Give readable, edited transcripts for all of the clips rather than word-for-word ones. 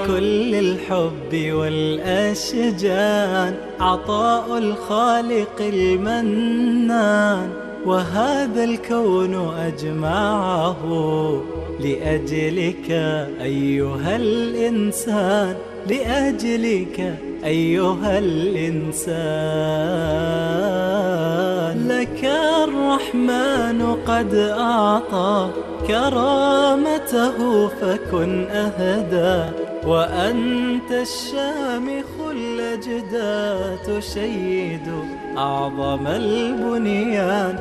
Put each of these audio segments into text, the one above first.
بكل الحب والأشجان، عطاء الخالق المنان، وهذا الكون أجمعه لأجلك أيها الإنسان، لأجلك أيها الإنسان. لك الرحمن قد أعطى كرامته فكن أهدى، وأنت الشامخ الأجدى تشيد أعظم البنيان،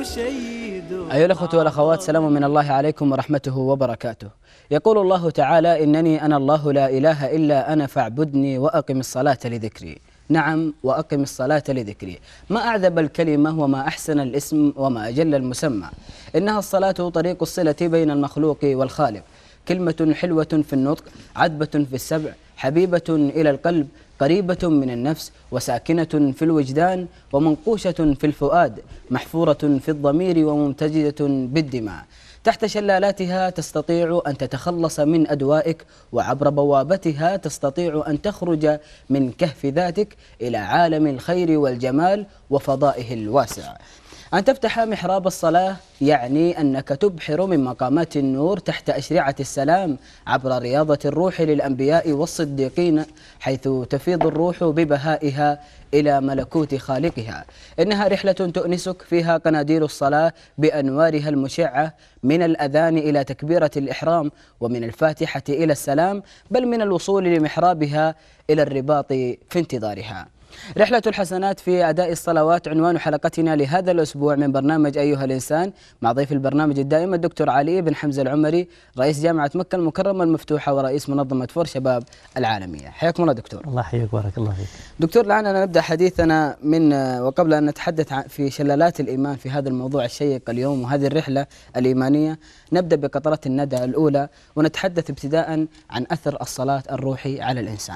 تشيد. أيها الأخوة والأخوات، سلام من الله عليكم ورحمته وبركاته. يقول الله تعالى: إنني أنا الله لا إله إلا أنا فاعبدني وأقم الصلاة لذكري. نعم، وأقم الصلاة لذكري. ما أعذب الكلمة وما أحسن الاسم وما أجل المسمى. إنها الصلاة طريق الصلة بين المخلوق والخالق، كلمة حلوة في النطق، عذبة في السبع، حبيبة إلى القلب، قريبة من النفس، وساكنة في الوجدان، ومنقوشة في الفؤاد، محفورة في الضمير، وممتزجة بالدماء. تحت شلالاتها تستطيع أن تتخلص من أدوائك، وعبر بوابتها تستطيع أن تخرج من كهف ذاتك إلى عالم الخير والجمال وفضائه الواسع. أن تفتح محراب الصلاة يعني أنك تبحر من مقامات النور تحت أشرعة السلام عبر رياضة الروح للأنبياء والصديقين، حيث تفيض الروح ببهائها إلى ملكوت خالقها. إنها رحلة تؤنسك فيها قناديل الصلاة بأنوارها المشعة، من الأذان إلى تكبيرة الإحرام، ومن الفاتحة إلى السلام، بل من الوصول لمحرابها إلى الرباط في انتظارها. رحلة الحسنات في أداء الصلوات عنوان حلقتنا لهذا الأسبوع من برنامج أيها الإنسان، مع ضيف البرنامج الدائم الدكتور علي بن حمزة العمري، رئيس جامعة مكة المكرمة المفتوحة ورئيس منظمة فور شباب العالمية. حياكم الله دكتور. الله يحييك، بارك الله فيك. دكتور، لعلنا نبدأ حديثنا وقبل أن نتحدث في شلالات الإيمان في هذا الموضوع الشيق اليوم وهذه الرحلة الإيمانية، نبدأ بقطرات الندى الأولى ونتحدث ابتداء عن أثر الصلاة الروحي على الإنسان.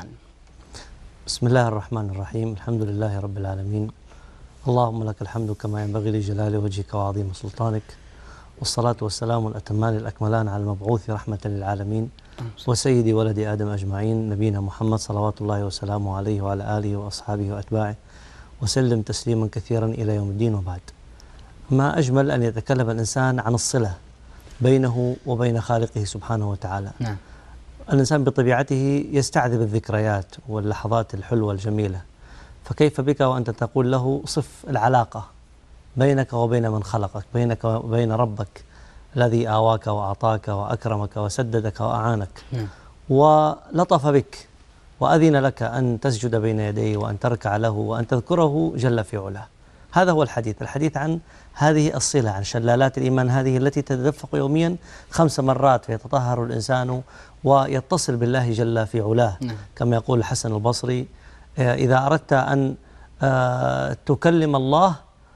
بسم الله الرحمن الرحيم، الحمد لله رب العالمين، اللهم لك الحمد كما ينبغي لجلال وجهك وعظيم سلطانك، والصلاة والسلام الأتمان الأكملان على المبعوث رحمة للعالمين وسيد ولد آدم أجمعين، نبينا محمد صلوات الله وسلامه عليه وعلى آله وأصحابه وأتباعه وسلم تسليما كثيرا إلى يوم الدين. وبعد، ما أجمل أن يتكلم الإنسان عن الصلة بينه وبين خالقه سبحانه وتعالى. نعم. الإنسان بطبيعته يستعذب الذكريات واللحظات الحلوة الجميلة، فكيف بك وأنت تقول له صف العلاقة بينك وبين من خلقك، بينك وبين ربك الذي آواك وأعطاك وأكرمك وسددك وأعانك ولطف بك وأذن لك أن تسجد بين يديه وأن تركع له وأن تذكره جل في علاه. هذا هو الحديث عن هذه الصلة، عن شلالات الإيمان هذه التي تتدفق يوميا 5 مرات فيتطهر الإنسان ويتصل بالله جل في علاه. كما يقول الحسن البصري: إذا أردت أن تكلم الله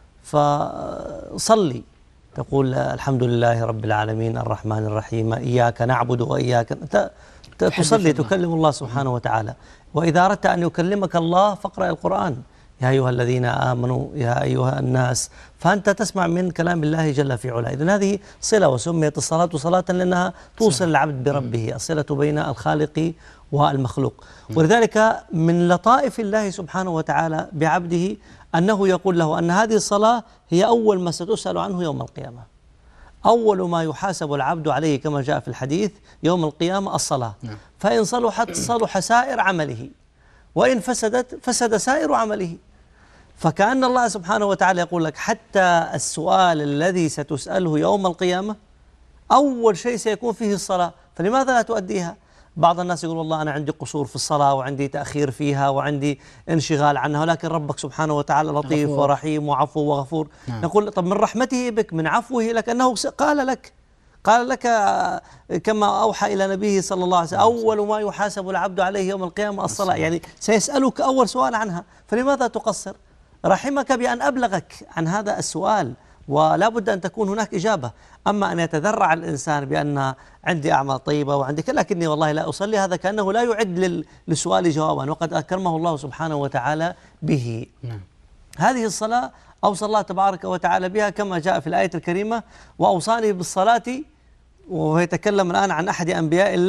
فصلي، تقول الحمد لله رب العالمين الرحمن الرحيم إياك نعبد وإياك، تصلي تكلم الله سبحانه وتعالى. وإذا أردت أن يكلمك الله فاقرأ القرآن: يا أيها الذين آمنوا يا أيها الناس، فأنت تسمع من كلام الله جل في علاه. إذن هذه صلة، وسميت الصلاة صلاة لأنها توصل العبد بربه، الصلة بين الخالق والمخلوق. ولذلك من لطائف الله سبحانه وتعالى بعبده أنه يقول له أن هذه الصلاة هي أول ما ستسأل عنه يوم القيامة. أول ما يحاسب العبد عليه كما جاء في الحديث يوم القيامة الصلاة، فإن صلحت صلح سائر عمله، وإن فسدت فسد سائر عمله. فكأن الله سبحانه وتعالى يقول لك حتى السؤال الذي ستسأله يوم القيامة أول شيء سيكون فيه الصلاة، فلماذا لا تؤديها؟ بعض الناس يقول والله أنا عندي قصور في الصلاة وعندي تأخير فيها وعندي انشغال عنها، ولكن ربك سبحانه وتعالى لطيف ورحيم وعفو وغفور. نقول طب من رحمته بك، من عفوه لك، أنه قال لك كما أوحى إلى نبيه صلى الله عليه وسلم: أول ما يحاسب العبد عليه يوم القيامة الصلاة، يعني سيسألك أول سؤال عنها، فلماذا تقصر؟ رحمك بأن أبلغك عن هذا السؤال، ولا بد أن تكون هناك إجابة. أما أن يتذرع الإنسان بأن عندي أعمال طيبة وعندي لكني والله لا أصلي، هذا كأنه لا يعد للسؤال جوابا، وقد أكرمه الله سبحانه وتعالى به. هذه الصلاة أوصى الله تبارك وتعالى بها كما جاء في الآية الكريمة: وأوصاني بالصلاة، وهو يتكلم الآن عن أحد أنبياء الله،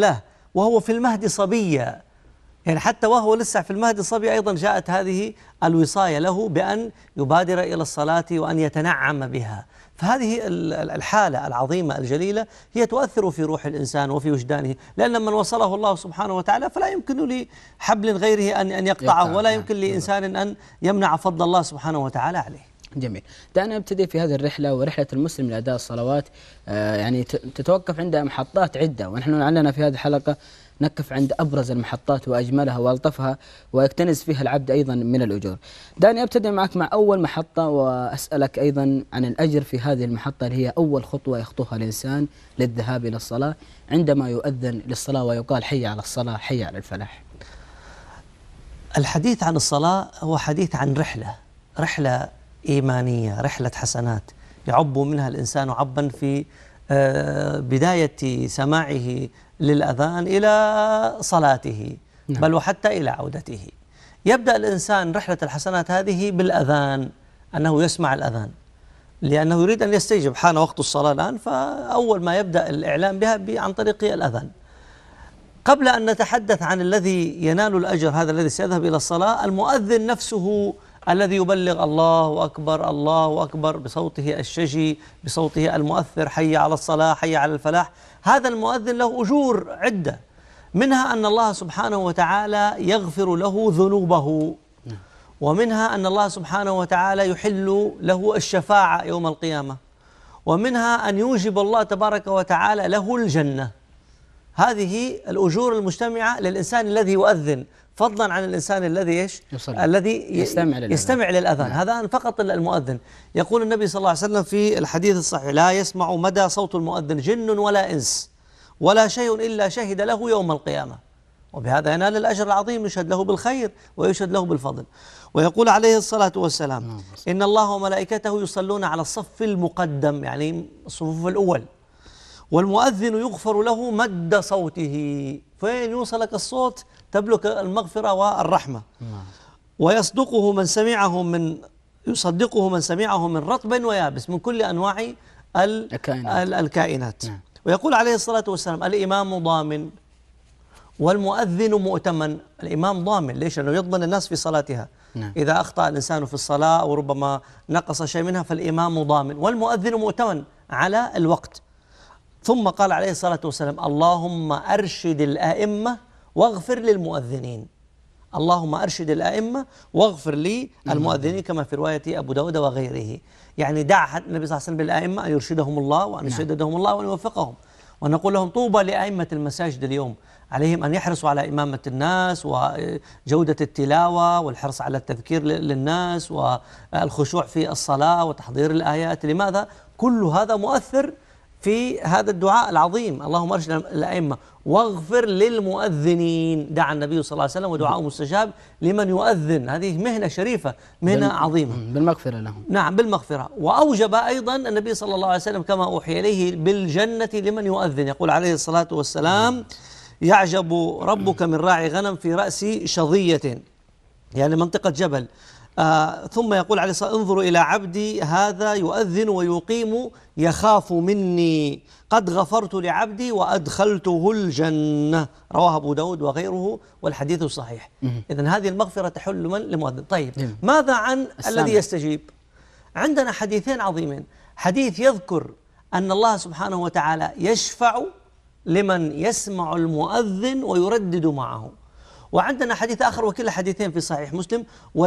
وهو في المهد صبيا، يعني حتى وهو لسه في المهد صبي أيضا جاءت هذه الوصاية له بأن يبادر إلى الصلاة وأن يتنعم بها. فهذه الحالة العظيمة الجليلة هي تؤثر في روح الإنسان وفي وجدانه، لأن من وصله الله سبحانه وتعالى فلا يمكن لحبل غيره أن يقطعه، ولا يمكن لإنسان أن يمنع فضل الله سبحانه وتعالى عليه. جميل. دعنا نبتدي في هذه الرحلة، ورحلة المسلم لأداء الصلوات يعني تتوقف عند محطات عدة، ونحن لعلنا في هذه الحلقة نقف عند أبرز المحطات وأجملها وألطفها ويكتنز فيها العبد أيضا من الأجور. دعني أبتدي معك مع أول محطة، وأسألك أيضا عن الأجر في هذه المحطة اللي هي أول خطوة يخطوها الإنسان للذهاب إلى الصلاة عندما يؤذن للصلاة ويقال حي على الصلاة حي على الفلاح. الحديث عن الصلاة هو حديث عن رحلة إيمانية، رحلة حسنات يعب منها الإنسان عبا في بداية سماعه للأذان إلى صلاته، بل وحتى إلى عودته. يبدأ الإنسان رحلة الحسنات هذه بالأذان، أنه يسمع الأذان لأنه يريد أن يستيجب، حان وقت الصلاة الآن، فأول ما يبدأ الإعلام بها عن طريق الأذان. قبل أن نتحدث عن الذي ينال الأجر، هذا الذي سيذهب إلى الصلاة، المؤذن نفسه الذي يبلغ الله أكبر الله أكبر بصوته الشجي، بصوته المؤثر، حي على الصلاة حي على الفلاح. هذا المؤذن له أجور عدة، منها أن الله سبحانه وتعالى يغفر له ذنوبه، ومنها أن الله سبحانه وتعالى يحل له الشفاعة يوم القيامة، ومنها أن يوجب الله تبارك وتعالى له الجنة. هذه الأجور المجتمعة للإنسان الذي يؤذن، فضلا عن الإنسان الذي الذي يستمع للأذان. هذا فقط المؤذن. يقول النبي صلى الله عليه وسلم في الحديث الصحيح: لا يسمع مدى صوت المؤذن جن ولا إنس ولا شيء إلا شهد له يوم القيامة، وبهذا ينال الأجر العظيم، يشهد له بالخير ويشهد له بالفضل. ويقول عليه الصلاة والسلام: إن الله وملائكته يصلون على الصف المقدم، يعني الصفوف الأول، والمؤذن يغفر له مد صوته، فين يوصلك الصوت تبلغ المغفرة والرحمة. ويصدقه من سمعه من رطب ويابس، من كل أنواع الكائنات. ويقول عليه الصلاة والسلام: الإمام ضامن والمؤذن مؤتمن. الإمام ضامن، ليش؟ لأنه يضمن الناس في صلاتها. إذا أخطأ الإنسان في الصلاة أو ربما نقص شيء منها فالإمام ضامن، والمؤذن مؤتمن على الوقت. ثم قال عليه الصلاة والسلام: اللهم أرشد الأئمة واغفر للمؤذنين. اللهم أرشد الأئمة واغفر لي المؤذنين، كما في رواية أبو داود وغيره. يعني دع النبي صلى الله عليه وسلم بالأئمة أن يرشدهم الله وأن يسددهم الله وأن يوفقهم. ونقول لهم: طوبى لأئمة المساجد اليوم، عليهم أن يحرصوا على إمامة الناس وجودة التلاوة والحرص على التذكير للناس والخشوع في الصلاة وتحضير الآيات. لماذا؟ كل هذا مؤثر في هذا الدعاء العظيم: اللهم ارشد الأئمة واغفر للمؤذنين. دعا النبي صلى الله عليه وسلم ودعاء مستجاب لمن يؤذن. هذه مهنة شريفة، مهنة عظيمة، بالمغفرة لهم. نعم، بالمغفرة. وأوجب أيضا النبي صلى الله عليه وسلم كما أوحي إليه بالجنة لمن يؤذن. يقول عليه الصلاة والسلام: يعجب ربك من راعي غنم في رأس شظية، يعني منطقة جبل. ثم يقول عليه الصلاة: انظروا إلى عبدي هذا يؤذن ويقيم يخاف مني، قد غفرت لعبدي وأدخلته الجنة. رواه أبو داود وغيره والحديث صحيح. إذن هذه المغفرة تحل من لمؤذن. طيب، ماذا عن الذي يستجيب؟ عندنا حديثين عظيمين. حديث يذكر أن الله سبحانه وتعالى يشفع لمن يسمع المؤذن ويردد معه، وعندنا حديث آخر، وكلا حديثين في صحيح مسلم،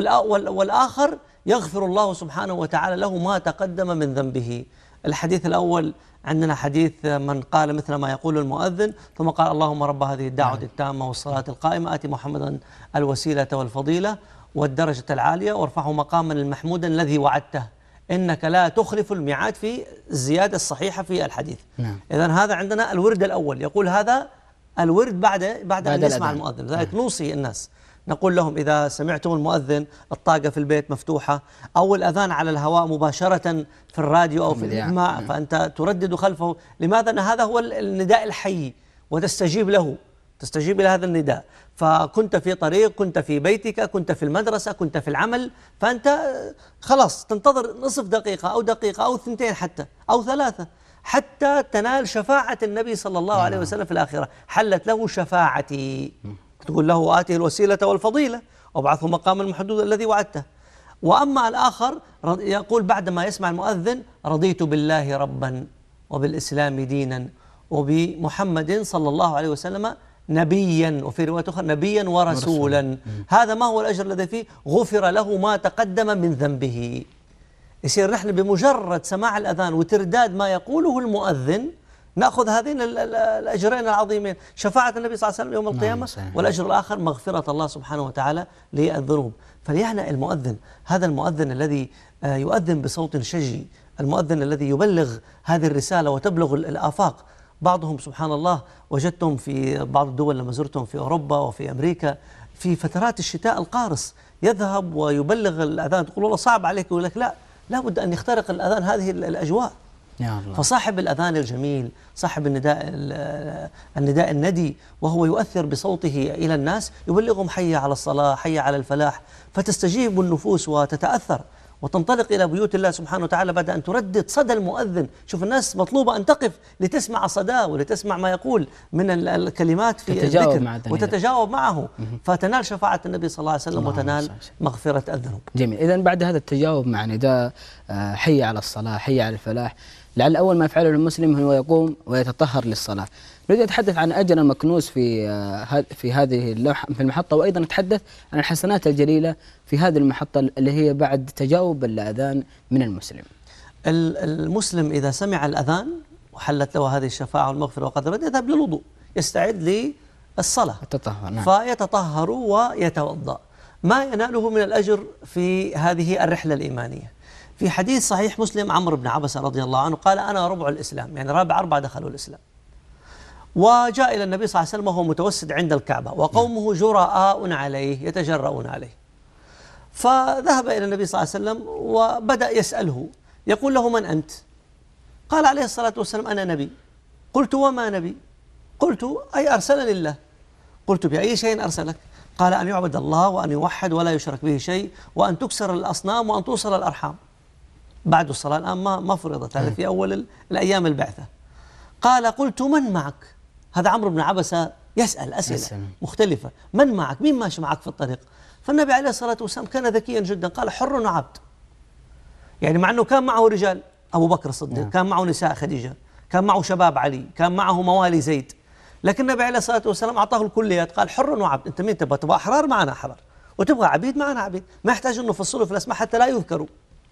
والآخر يغفر الله سبحانه وتعالى له ما تقدم من ذنبه. الحديث الأول عندنا حديث من قال مثل ما يقول المؤذن ثم قال: اللهم رب هذه الدعوة التامة والصلاة القائمة آت محمدا الوسيلة والفضيلة والدرجة العالية وارفعه مقاما المحمودا الذي وعدته إنك لا تخلف الميعاد، في الزيادة الصحيحة في الحديث. إذن هذا عندنا الورد الأول، يقول هذا الورد بعد أن يسمع المؤذن. لذلك نوصي الناس، نقول لهم: إذا سمعتم المؤذن، الطاقة في البيت مفتوحة أو الأذان على الهواء مباشرة في الراديو أو في الإذاعة، فأنت تردد خلفه. لماذا؟ أن هذا هو النداء الحي، وتستجيب له، تستجيب إلى هذا النداء. فكنت في طريق، كنت في بيتك، كنت في المدرسة، كنت في العمل، فأنت خلاص تنتظر نصف دقيقة أو دقيقة أو 2 حتى أو 3. حتى تنال شفاعة النبي صلى الله عليه وسلم في الآخرة. حلت له شفاعتي، تقول له آته الوسيلة والفضيلة وابعثه مقاما محدودا الذي وعدته. وأما الآخر يقول بعدما يسمع المؤذن: رضيت بالله ربا وبالإسلام دينا وبمحمد صلى الله عليه وسلم نبيا، وفي رواية أخرى نبيا ورسولا. هذا ما هو الأجر الذي فيه؟ غفر له ما تقدم من ذنبه. يصير نحن بمجرد سماع الأذان وترداد ما يقوله المؤذن نأخذ هذين الأجرين العظيمين: شفاعة النبي صلى الله عليه وسلم يوم القيامة، والأجر الآخر مغفرة الله سبحانه وتعالى للذنوب. فليهنأ المؤذن، هذا المؤذن الذي يؤذن بصوت شجي، المؤذن الذي يبلغ هذه الرسالة وتبلغ الآفاق. بعضهم سبحان الله وجدتهم في بعض الدول لما زرتهم في أوروبا وفي أمريكا في فترات الشتاء القارس يذهب ويبلغ الأذان، تقول والله صعب عليك، يقول لك لا بد أن يخترق الأذان هذه الأجواء. يا الله. فصاحب الأذان الجميل، صاحب النداء الندي، وهو يؤثر بصوته إلى الناس، يبلغهم حي على الصلاة، حي على الفلاح، فتستجيب النفوس وتتأثر وتنطلق إلى بيوت الله سبحانه وتعالى بعد أن تردد صدى المؤذن. شوف الناس مطلوبة أن تقف لتسمع صداه ولتسمع ما يقول من الكلمات في الذكر وتتجاوب معه، فتنال شفاعة النبي صلى الله عليه وسلم وتنال مغفرة الذنوب. جميل. إذن بعد هذا التجاوب مع نداء حي على الصلاة، حي على الفلاح، لعل أول ما يفعله المسلم هو يقوم ويتطهر للصلاة. نريد نتحدث عن أجر المكنوز في هذه اللوحة في المحطة، وأيضا نتحدث عن الحسنات الجليلة في هذه المحطة اللي هي بعد تجاوب الأذان من المسلم. المسلم إذا سمع الأذان وحلت له هذه الشفاعة والمغفرة وقد رد، يذهب للوضوء، يستعد للصلاة، التطهر. نعم. فيتطهر ويتوضأ. ما يناله من الأجر في هذه الرحلة الإيمانية. في حديث صحيح مسلم عمرو بن عبسة رضي الله عنه قال: أنا ربع الإسلام، يعني رابع 4 دخلوا الإسلام. وجاء إلى النبي صلى الله عليه وسلم وهو متوسد عند الكعبة وقومه جراء عليه يتجرؤون عليه، فذهب إلى النبي صلى الله عليه وسلم وبدأ يسأله، يقول له: من أنت؟ قال عليه الصلاة والسلام: أنا نبي. قلت: وما نبي؟ قلت: أي أرسلني الله. قلت: بأي شيء أرسلك؟ قال: أن يعبد الله وأن يوحد ولا يشرك به شيء، وأن تكسر الأصنام وأن توصل الأرحام. بعد الصلاة الآن ما فرضت، هذا في أول الأيام البعثة. قال: قلت: من معك؟ هذا عمرو بن عبسة يسأل أسئلة مختلفة. من معك؟ مين ماشي معك في الطريق؟ فالنبي عليه الصلاة والسلام كان ذكيا جدا، قال: حر وعبد. يعني مع أنه كان معه رجال أبو بكر الصديق، كان معه نساء خديجة، كان معه شباب علي، كان معه موالي زيد، لكن النبي عليه الصلاة والسلام أعطاه الكليات، قال: حر وعبد. أنت مين تبغى أحرار؟ معنا أحرار، وتبغى عبيد؟ معنا عبيد، ما يحتاج أنه نفصله في الأسماء حتى لا يذكروا.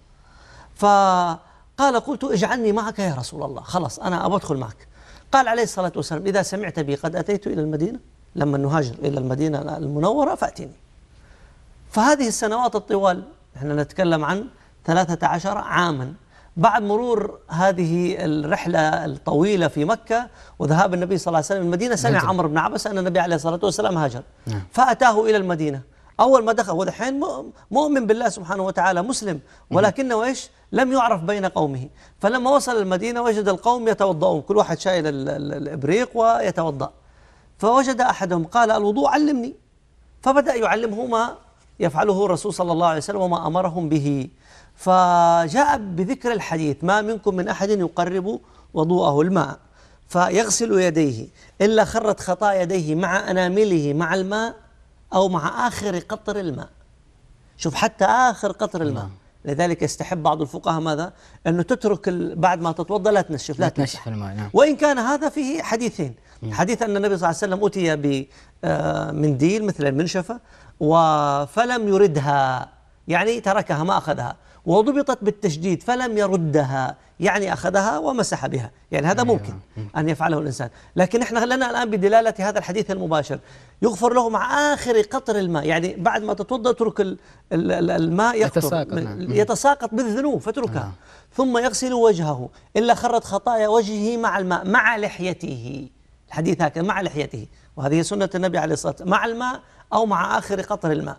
فقال: قلت: اجعلني معك يا رسول الله، خلاص أنا أبغى أدخل معك. قال عليه الصلاة والسلام: إذا سمعت بي قد أتيت إلى المدينة، لما نهاجر إلى المدينة المنورة فأتيني. فهذه السنوات الطوال، نحن نتكلم عن 13 عاما بعد مرور هذه الرحلة الطويلة في مكة وذهاب النبي صلى الله عليه وسلم المدينة، سمع عمرو بن عبسة أن النبي عليه الصلاة والسلام هاجر، فأتاه إلى المدينة. أول ما دخل، ودحين مؤمن بالله سبحانه وتعالى، مسلم، ولكنه إيش؟ لم يعرف بين قومه. فلما وصل المدينة وجد القوم يتوضؤون، كل واحد شايل الإبريق ويتوضأ. فوجد أحدهم قال: الوضوء علمني. فبدأ يعلمه ما يفعله الرسول صلى الله عليه وسلم وما أمرهم به. فجاء بذكر الحديث: ما منكم من أحد يقرب وضوءه الماء فيغسل يديه إلا خرت خطايا يديه مع أنامله مع الماء أو مع آخر قطر الماء. شوف، حتى آخر قطر الماء. لذلك يستحب بعض الفقهاء ماذا؟ أنه تترك بعد ما تتوضأ لا تنشف، لا تنشف الماء. نعم. وإن كان هذا فيه حديثين. حديث أن النبي صلى الله عليه وسلم أتي بمنديل مثل المنشفة فلم يردها، يعني تركها ما أخذها، وضبطت بالتشديد فلم يردها، يعني أخذها ومسح بها. يعني هذا ممكن أن يفعله الإنسان، لكن إحنا لنا الآن بدلالة هذا الحديث المباشر يغفر له مع آخر قطر الماء، يعني بعد ما تتوضأ اترك الماء يقطر يتساقط بالذنوب فتركها، ثم يغسل وجهه إلا خرت خطايا وجهه مع الماء مع لحيته. الحديث هكذا: مع لحيته، وهذه سنة النبي عليه الصلاة والسلام، مع الماء أو مع آخر قطر الماء.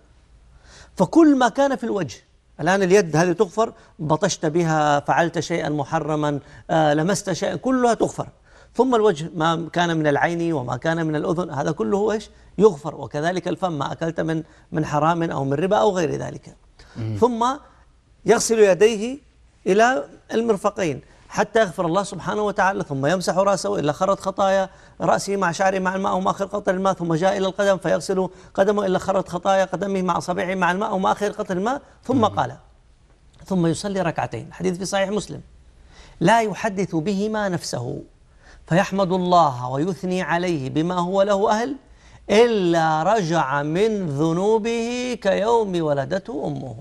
فكل ما كان في الوجه، الآن اليد هذه تغفر، بطشت بها، فعلت شيئا محرما، لمست شيئا، كلها تغفر. ثم الوجه، ما كان من العين وما كان من الأذن، هذا كله إيش؟ يغفر. وكذلك الفم، ما أكلت من حرام أو من ربا أو غير ذلك. ثم يغسل يديه إلى المرفقين، حتى يغفر الله سبحانه وتعالى، ثم يمسح رأسه إلا خرت خطايا رأسه مع شعره مع الماء وما آخر قطر الماء، ثم جاء إلى القدم فيغسل قدمه إلا خرت خطايا قدمه مع أصابعه مع الماء وما آخر قطر الماء، ثم قال ثم يصلي ركعتين، حديث في صحيح مسلم، لا يحدث بهما نفسه فيحمد الله ويثني عليه بما هو له أهل إلا رجع من ذنوبه كيوم ولدته أمه.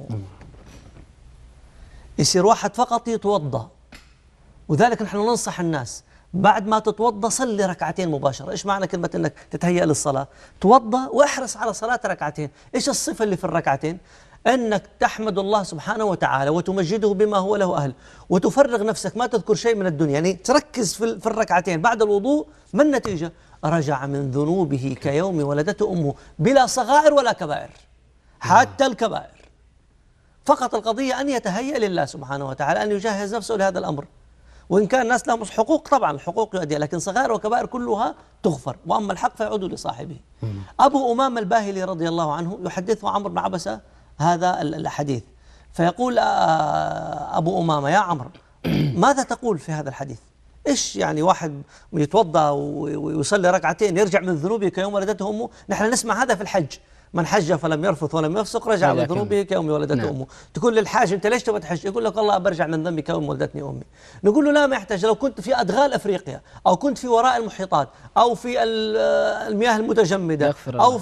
يصير واحد فقط يتوضأ، وذلك نحن ننصح الناس بعد ما تتوضأ صلي ركعتين مباشرة. إيش معنى كلمة أنك تتهيأ للصلاة؟ توضأ واحرص على صلاة ركعتين. إيش الصفة اللي في الركعتين؟ أنك تحمد الله سبحانه وتعالى وتمجده بما هو له أهل، وتفرغ نفسك ما تذكر شيء من الدنيا، يعني تركز في الركعتين بعد الوضوء. ما النتيجة؟ رجع من ذنوبه كيوم ولدته أمه بلا صغائر ولا كبائر، حتى الكبائر. فقط القضية أن يتهيأ لله سبحانه وتعالى، أن يجهز نفسه لهذا الأمر. وإن كان الناس لهم حقوق طبعا الحقوق يؤديها، لكن صغائر وكبائر كلها تغفر، وأما الحق فيعود لصاحبه. أبو أمامة الباهلي رضي الله عنه يحدثه عمرو بن عبسة هذا الحديث، فيقول أبو أمامة: يا عمرو ماذا تقول في هذا الحديث؟ إيش يعني واحد يتوضأ ويصلي ركعتين يرجع من ذنوبه كيوم ولدته أمه؟ نحن نسمع هذا في الحج: من حج فلم يرفث ولم يفسق رجع من ذنوبه كيوم ولدته أمه. تقول للحاج: أنت ليش تبغى تحج؟ يقول لك: والله برجع من ذنبي كيوم ولدتني أمي. نقول له: لا، ما يحتاج. لو كنت في أدغال أفريقيا، أو كنت في وراء المحيطات، أو في المياه المتجمدة، أو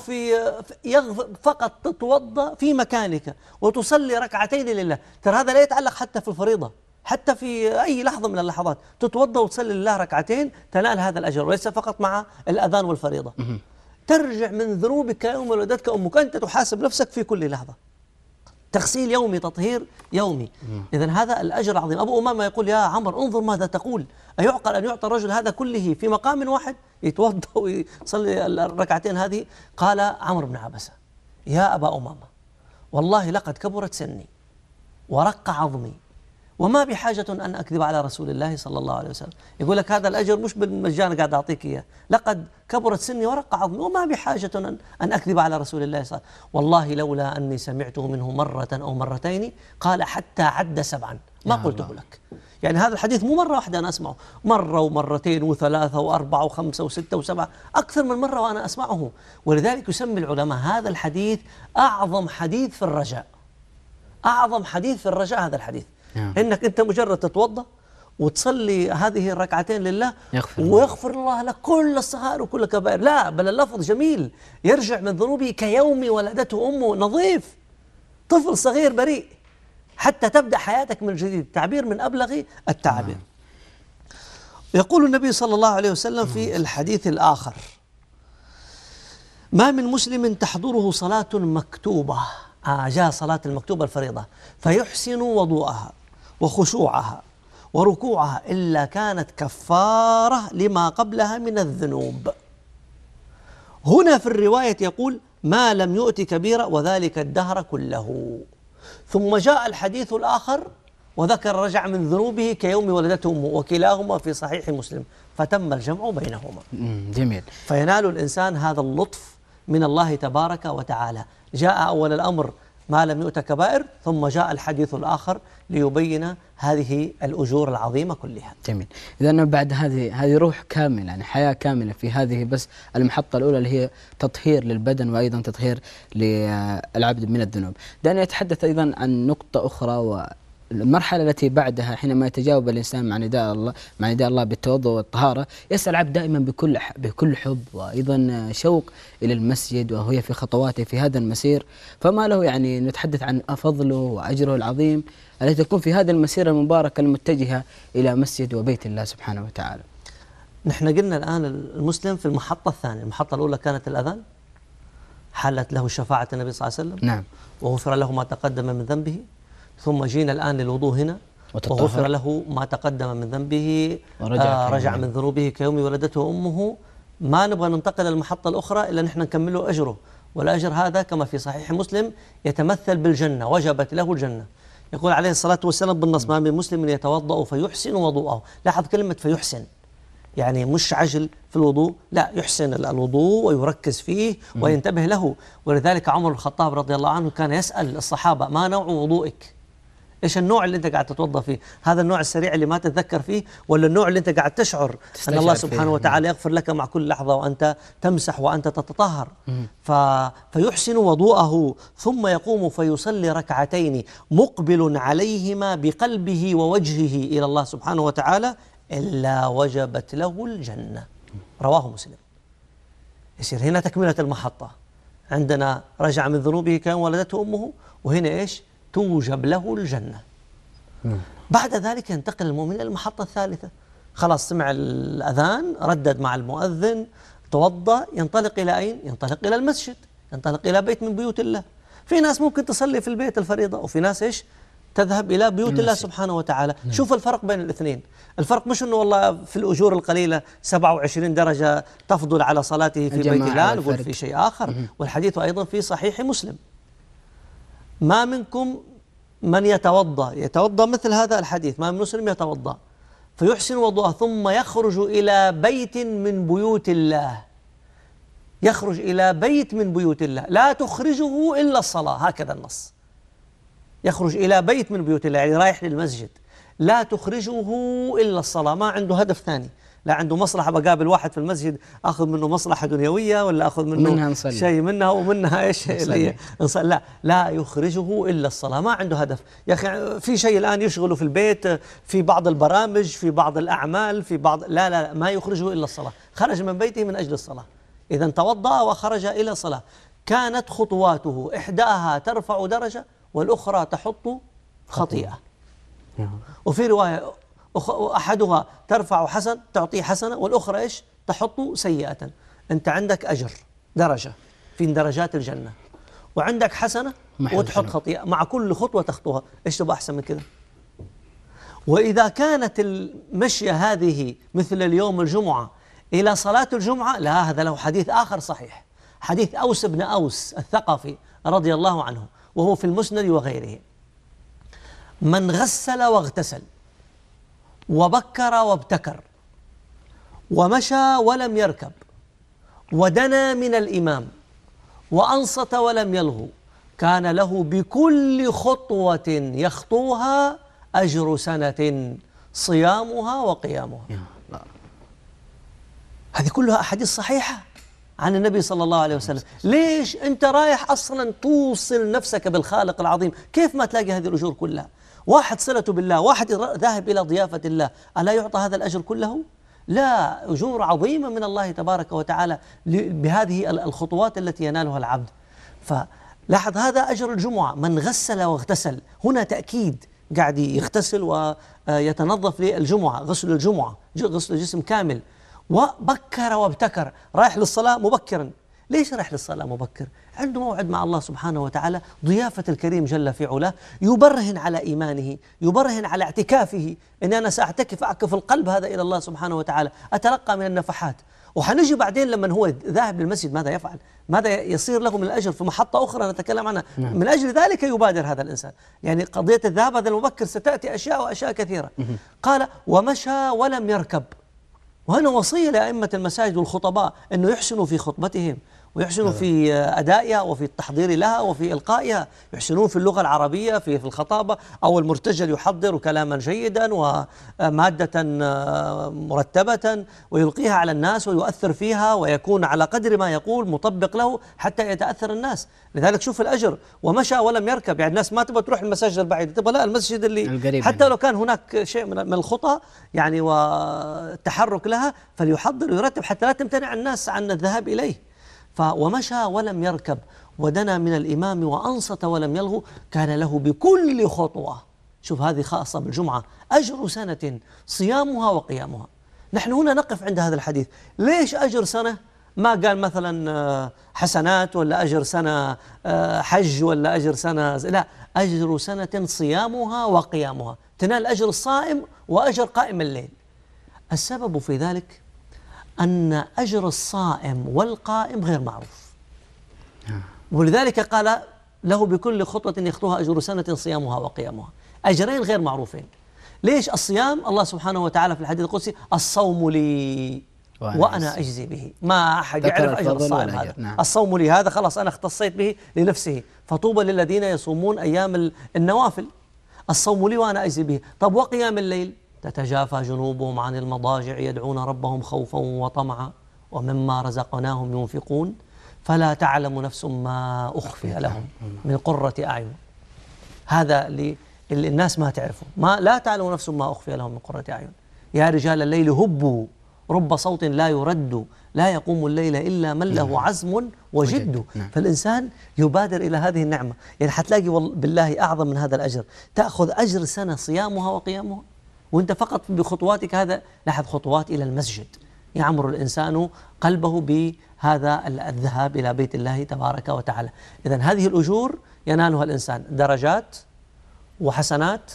فقط تتوضأ في مكانك وتصلي ركعتين لله. ترى هذا لا يتعلق حتى في الفريضة، حتى في أي لحظة من اللحظات تتوضأ وتصلي لله ركعتين تنال هذا الأجر، وليس فقط مع الأذان والفريضة. ترجع من ذنوبك يوم ولدتك أمك، أنت تحاسب نفسك في كل لحظة، تغسيل يومي، تطهير يومي. إذن هذا الأجر عظيم. أبو أمامة يقول: يا عمر انظر ماذا تقول، أيعقل أن يعطى الرجل هذا كله في مقام واحد يتوضأ ويصلي الركعتين هذه؟ قال عمرو بن عبسة: يا أبا أمامة والله لقد كبرت سني ورق عظمي، وما بحاجة أن أكذب على رسول الله صلى الله عليه وسلم. يقول لك هذا الأجر مش بالمجان قاعد أعطيك إياه، لقد كبرت سني ورق عظمي وما بحاجة أن أكذب على رسول الله صلى الله عليه وسلم. والله لولا أني سمعته منه مرة أو مرتين، قال حتى عد 7 ما قلته لك. يعني هذا الحديث مو مرة واحدة أنا أسمعه، مرة ومرتين وثلاثة وأربعة وخمسة وستة وسبعة، أكثر من مرة وأنا أسمعه. ولذلك يسمي العلماء هذا الحديث أعظم حديث في الرجاء. أعظم حديث في الرجاء هذا الحديث، إنك أنت مجرد تتوضأ وتصلي هذه الركعتين لله ويغفر الله لك كل الصغائر وكل الكبائر. لا، بل اللفظ جميل: يرجع من ذنوبه كيوم ولدته أمه، نظيف، طفل صغير بريء، حتى تبدأ حياتك من جديد. تعبير من أبلغ التعابير. يقول النبي صلى الله عليه وسلم في الحديث الآخر: ما من مسلم تحضره صلاة مكتوبة، جاء صلاة المكتوبة الفريضة، فيحسن وضوءها وخشوعها وركوعها إلا كانت كفارة لما قبلها من الذنوب. هنا في الرواية يقول: ما لم يؤت كبيرة وذلك الدهر كله. ثم جاء الحديث الآخر وذكر رجع من ذنوبه كيوم ولدته أمه، وكلاهما في صحيح مسلم، فتم الجمع بينهما. جميل. فينال الإنسان هذا اللطف من الله تبارك وتعالى. جاء أول الأمر ما لم يؤت كبائر، ثم جاء الحديث الآخر ليبين هذه الأجور العظيمة كلها. جميل. إذا بعد هذه روح كاملة، يعني حياة كاملة في هذه بس المحطة الأولى اللي هي تطهير للبدن وأيضا تطهير للعبد من الذنوب. دعني أتحدث أيضا عن نقطة أخرى، والمرحلة التي بعدها حينما يتجاوب الإنسان مع نداء الله بالتوضؤ والطهارة، يسأل العبد دائما بكل حب وأيضا شوق إلى المسجد، وهي في خطواته في هذا المسير. فما له يعني نتحدث عن فضله وأجره العظيم التي تكون في هذه المسيرة المباركة المتجهة إلى مسجد وبيت الله سبحانه وتعالى. نحن قلنا الآن المسلم في المحطة الثانية. المحطة الأولى كانت الأذان، حلت له شفاعة النبي صلى الله عليه وسلم، نعم، وغفر له ما تقدم من ذنبه. ثم جينا الآن للوضوء هنا، وغفر له ما تقدم من ذنبه، رجع من ذنوبه كيوم ولدته أمه. ما نبغى ننتقل للمحطة الأخرى إلا نحن نكمله أجره، والأجر هذا كما في صحيح مسلم يتمثل بالجنة، وجبت له الجنة. يقول عليه الصلاة والسلام بالنص: ما من مسلم يتوضأ فيحسن وضوءه. لاحظ كلمة فيحسن، يعني مش عجل في الوضوء، لا، يحسن الوضوء ويركز فيه وينتبه له. ولذلك عمر بن الخطاب رضي الله عنه كان يسأل الصحابة: ما نوع وضوئك؟ إيش النوع اللي أنت قاعد تتوضأ فيه؟ هذا النوع السريع اللي ما تتذكر فيه، ولا النوع اللي أنت قاعد تشعر أن الله سبحانه وتعالى يغفر لك مع كل لحظة وأنت تمسح وأنت تتطهر؟ فيحسن وضوءه ثم يقوم فيصلي ركعتين مقبل عليهما بقلبه ووجهه إلى الله سبحانه وتعالى إلا وجبت له الجنة. رواه مسلم. يصير هنا تكملة المحطة، عندنا رجع من ذنوبه كان ولدته أمه، وهنا إيش؟ توجب له الجنة. بعد ذلك ينتقل المؤمن إلى المحطة الثالثة، خلاص سمع الأذان، ردد مع المؤذن، توضأ، ينطلق إلى أين؟ ينطلق إلى المسجد، ينطلق إلى بيت من بيوت الله. في ناس ممكن تصلي في البيت الفريضة، وفي ناس إيش؟ تذهب إلى بيوت الله سبحانه وتعالى. شوف الفرق بين الاثنين. الفرق مش أنه والله في الأجور القليلة 27 درجة تفضل على صلاته في بيت الله، نقول في شيء آخر. والحديث أيضا في صحيح مسلم: ما منكم من يتوضأ مثل هذا الحديث، ما من مسلم يتوضأ فيحسن وضوءه ثم يخرج إلى بيت من بيوت الله، يخرج إلى بيت من بيوت الله لا تخرجه إلا الصلاة، هكذا النص. يخرج إلى بيت من بيوت الله يعني رايح للمسجد، لا تخرجه إلا الصلاة، ما عنده هدف ثاني، لا عنده مصلحة بقابل واحد في المسجد أخذ منه مصلحة دنيوية ولا أخذ منه شيء منها ومنها إيش لا يخرجه إلا الصلاة، ما عنده هدف. يا أخي في شيء الآن يشغله في البيت، في بعض البرامج، في بعض الأعمال، في بعض لا ما يخرجه إلا الصلاة. خرج من بيته من أجل الصلاة، إذا توضأ وخرج إلى صلاة. كانت خطواته إحداها ترفع درجة والأخرى تحط خطيئة. وفي رواية أحدها ترفع حسن تعطيه حسنة، والأخرى إيش؟ تحط سيئة. أنت عندك أجر درجة في درجات الجنة، وعندك حسنة وتحط خطيئة، مع كل خطوة تخطوها. إيش تبقى أحسن من كده؟ وإذا كانت المشية هذه مثل اليوم الجمعة إلى صلاة الجمعة، لا، هذا له حديث آخر صحيح، حديث أوس بن أوس الثقفي رضي الله عنه، وهو في المسند وغيره: من غسل واغتسل وبكر وابتكر ومشى ولم يركب ودنا من الإمام وأنصت ولم يلغو كان له بكل خطوة يخطوها أجر سنة صيامها وقيامها. هذه كلها أحاديث صحيحة عن النبي صلى الله عليه وسلم. ليش أنت رايح أصلا توصل نفسك بالخالق العظيم؟ كيف ما تلاقي هذه الأجور كلها؟ واحد صلته بالله، واحد ذاهب إلى ضيافة الله، ألا يعطى هذا الأجر كله؟ لا، أجور عظيمة من الله تبارك وتعالى بهذه الخطوات التي ينالها العبد. فلاحظ هذا أجر الجمعة، من غسل واغتسل، هنا تأكيد، قاعد يغتسل ويتنظف للجمعة، غسل الجمعة، غسل الجسم كامل. وبكر وابتكر، رايح للصلاة مبكرا. ليش رايح للصلاة مبكر؟ عنده موعد مع الله سبحانه وتعالى، ضيافة الكريم جل في علاه، يبرهن على إيمانه، يبرهن على اعتكافه، إن أنا سأعتكف، أعكف القلب هذا إلى الله سبحانه وتعالى، أتلقى من النفحات. وحنجي بعدين لما هو ذاهب للمسجد ماذا يفعل؟ ماذا يصير له من الأجر في محطة أخرى نتكلم عنها. من أجل ذلك يبادر هذا الإنسان، يعني قضية الذهاب هذا المبكر ستأتي أشياء وأشياء كثيرة. قال ومشى ولم يركب، وهنا وصية لأئمة المساجد والخطباء أنه يحسنوا في خطبتهم، ويحسنوا في أدائها وفي التحضير لها وفي إلقائها، يحسنون في اللغة العربية في الخطابة، أو المرتجل يحضر كلاما جيدا ومادة مرتبة ويلقيها على الناس ويؤثر فيها، ويكون على قدر ما يقول مطبق له حتى يتأثر الناس. لذلك شوف الأجر، ومشى ولم يركب، يعني الناس ما تبغى تروح المساجد البعيدة، تبغى لا المسجد اللي حتى لو كان هناك شيء من الخطى يعني والتحرك لها، فليحضر ويرتب حتى لا تمتنع الناس عن الذهاب إليه. ومشى ولم يركب ودنا من الإمام وأنصت ولم يلغو كان له بكل خطوة، شوف هذه خاصة بالجمعة، أجر سنة صيامها وقيامها. نحن هنا نقف عند هذا الحديث. ليش أجر سنة؟ ما قال مثلا حسنات، ولا أجر سنة حج، ولا أجر سنة لا، أجر سنة صيامها وقيامها، تنال أجر الصائم وأجر قائم الليل. السبب في ذلك أن أجر الصائم والقائم غير معروف، ولذلك قال له بكل خطوة يخطوها أجر سنة صيامها وقيامها، أجرين غير معروفين. ليش الصيام؟ الله سبحانه وتعالى في الحديث القدسي: الصوم لي وأنا أجزي به، ما أحد يعرف أجر الصائم هذا. الصوم لي هذا خلاص أنا اختصيت به لنفسه، فطوبى للذين يصومون أيام النوافل. الصوم لي وأنا أجزي به. طب وقيام الليل؟ تتجافى جنوبهم عن المضاجع يدعون ربهم خوفا وطمعا ومما رزقناهم ينفقون فلا تعلم نفس ما أخفي لهم من قرة أعين. هذا اللي الناس ما تعرفه، لا تعلم نفس ما أخفي لهم من قرة أعين. يا رجال الليل هبوا رب صوت لا يرد لا يقوم الليل إلا من له عزم وجد. فالإنسان يبادر إلى هذه النعمة. يعني حتلاقي بالله أعظم من هذا الأجر، تأخذ أجر سنة صيامها وقيامها وأنت فقط بخطواتك. هذا لاحظ خطوات إلى المسجد يعمر الإنسان قلبه بهذا الذهاب إلى بيت الله تبارك وتعالى. إذن هذه الأجور ينالها الإنسان درجات وحسنات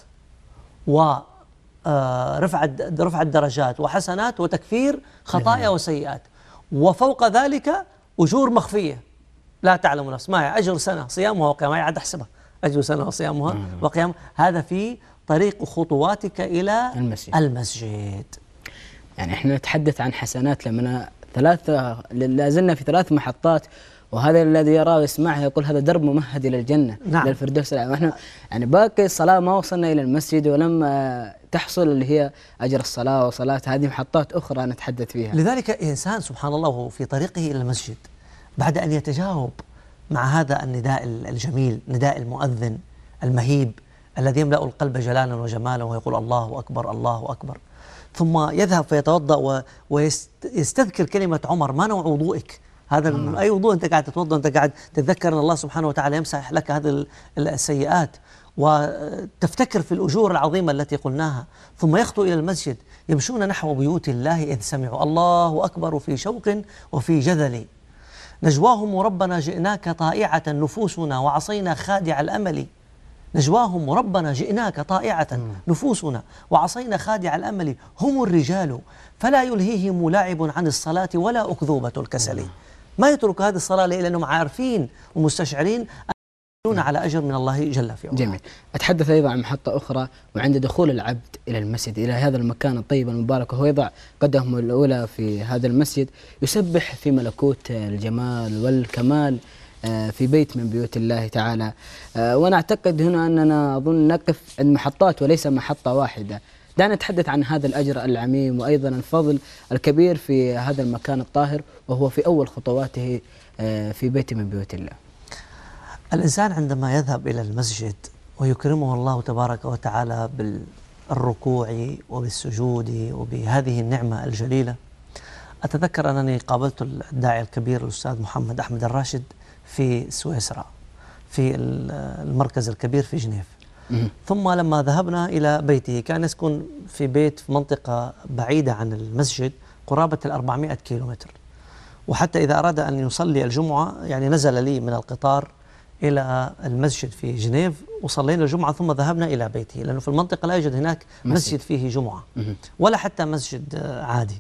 ورفع الدرجات وحسنات وتكفير خطايا وسيئات، وفوق ذلك أجور مخفية لا تعلم نفس ما هي. أجر سنة صيامها وقيامها عاد أحسبها، أجر سنة وصيامها وقيامها. هذا في طريق خطواتك إلى المسجد. يعني احنا نتحدث عن حسنات لما لازلنا في 3 محطات، وهذا الذي يراه ويسمعه يقول هذا درب ممهد إلى الجنة. نعم. للفردوس. احنا يعني باقي الصلاة ما وصلنا إلى المسجد، ولم تحصل اللي هي أجر الصلاة وصلاة. هذه محطات أخرى نتحدث فيها. لذلك إنسان سبحان الله وهو في طريقه إلى المسجد بعد أن يتجاوب مع هذا النداء الجميل، نداء المؤذن المهيب الذي يملأ القلب جلالا وجمالا ويقول الله أكبر الله أكبر، ثم يذهب فيتوضأ ويستذكر كلمة عمر: ما نوع وضوئك؟ هذا أي وضوء أنت قاعد تتوضأ؟ أنت قاعد تتذكر أن الله سبحانه وتعالى يمسح لك هذه السيئات، وتفتكر في الأجور العظيمة التي قلناها. ثم يخطو إلى المسجد، يمشون نحو بيوت الله إذ سمعوا الله أكبر في شوق وفي جذل. نجواهم ربنا جئناك طائعة نفوسنا وعصينا خادع الأمل. نجواهم ربنا جئناك طائعة نفوسنا وعصينا خادع الأمل. هم الرجال فلا يلهيهم لاعب عن الصلاة ولا أكذوبة الكسل. ما يترك هذه الصلاة لأنهم عارفين ومستشعرين أن على أجر من الله جل في علاه. جميل. أتحدث أيضا عن محطة أخرى، وعند دخول العبد إلى المسجد إلى هذا المكان الطيب المبارك وهو يضع قدمه الأولى في هذا المسجد، يسبح في ملكوت الجمال والكمال في بيت من بيوت الله تعالى. وأنا أعتقد هنا أننا أظن نقف عند محطات وليس محطة واحدة. دعنا نتحدث عن هذا الأجر العميم وأيضا الفضل الكبير في هذا المكان الطاهر، وهو في أول خطواته في بيت من بيوت الله. الإنسان عندما يذهب إلى المسجد ويكرمه الله تبارك وتعالى بالركوع وبالسجود وبهذه النعمة الجليلة. أتذكر أنني قابلت الداعية الكبير الأستاذ محمد أحمد الراشد في سويسرا في المركز الكبير في جنيف. ثم لما ذهبنا إلى بيته، كان يسكن في بيت في منطقة بعيدة عن المسجد قرابة 400 كيلومتر، وحتى إذا أراد أن يصلي الجمعة يعني نزل لي من القطار إلى المسجد في جنيف وصلينا الجمعة ثم ذهبنا إلى بيته، لأنه في المنطقة لا يوجد هناك مسجد فيه جمعة ولا حتى مسجد عادي.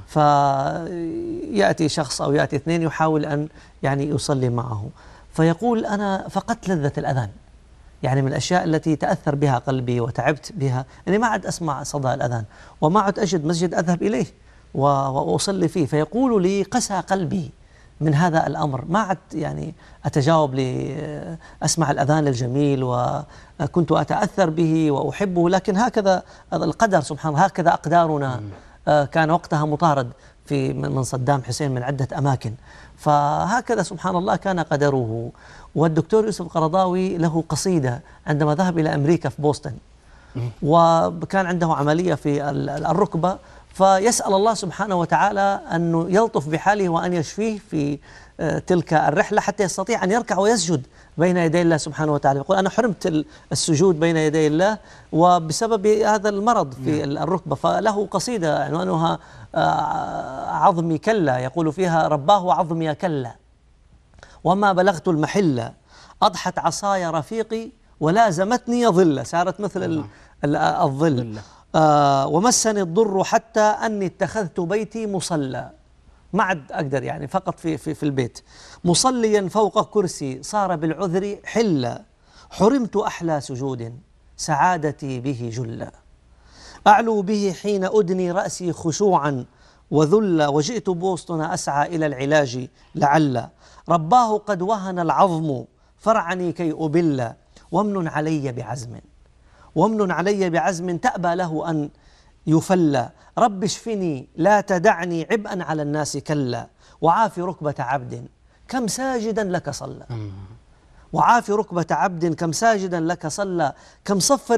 فيأتي شخص أو يأتي 2 يحاول أن يعني يصلي معه، فيقول أنا فقدت لذة الأذان. يعني من الأشياء التي تأثر بها قلبي وتعبت بها أني ما عد أسمع صدى الأذان وما عد أجد مسجد أذهب إليه وأصلي فيه. فيقول لي قسى قلبي من هذا الأمر، ما عد يعني أتجاوب أسمع الأذان الجميل وكنت أتأثر به وأحبه، لكن هكذا القدر سبحان الله، هكذا أقدارنا. كان وقتها مطارد من صدام حسين من عدة أماكن، فهكذا سبحان الله كان قدره. والدكتور يوسف القرضاوي له قصيدة عندما ذهب إلى أمريكا في بوسطن، وكان عنده عملية في الركبة، فيسأل الله سبحانه وتعالى أن يلطف بحاله وأن يشفيه في تلك الرحلة حتى يستطيع أن يركع ويسجد بين يدي الله سبحانه وتعالى. يقول أنا حرمت السجود بين يدي الله وبسبب هذا المرض في الركبة. فله قصيدة عنوانها عظمي كلا، يقول فيها رباه عظمي كلا وما بلغت المحلة أضحت عصاي رفيقي ولازمتني ظلة، صارت مثل الظل. ومسني الضر حتى أني اتخذت بيتي مصلى، ما عد أقدر يعني فقط في البيت. مصليا فوق كرسي صار بالعذر حلا، حرمت أحلى سجود سعادتي به جلا. أعلو به حين أدني رأسي خشوعا وذلا، وجئت بوسطن أسعى إلى العلاج لعل. رباه قد وهن العظم فرعني كي أبل، وامن علي بعزم وامن علي بعزم تأبى له أن يفلى، رب اشفني لا تدعني عبئا على الناس كلا، وعافي ركبة عبد كم ساجدا لك صلى، وعافي ركبة عبد كم ساجدا لك صلى، كم صف